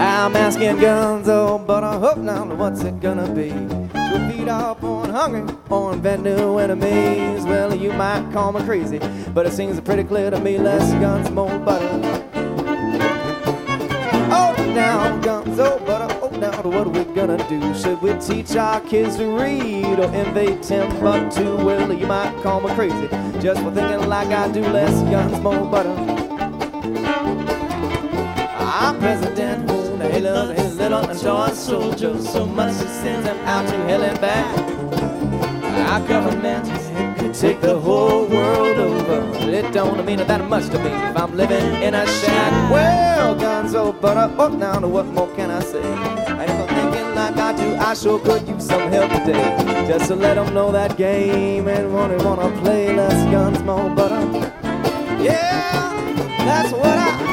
I'm asking Gonzo, but I hope now what's it gonna be? To feed up on hunger or invent new enemies? Well, you might call me crazy, but it seems pretty clear to me, less guns, more butter. Oh, now Gonzo, but oh, now what are we gonna do? Should we teach our kids to read or invade Timbuktu? Well, you might call me crazy just for thinking like I do, less guns, more butter. Our president, he loves his little and toy soldiers so much he sends them out to hell and back. Our government could take the whole world over. It don't mean that much to me if I'm living in a shack. Well, Gonzo, but oh, now what more can I say? And if I'm thinking like I do, I sure could use some help today, just to let them know that game and wanna play. Less guns, more butter. Yeah, that's what I.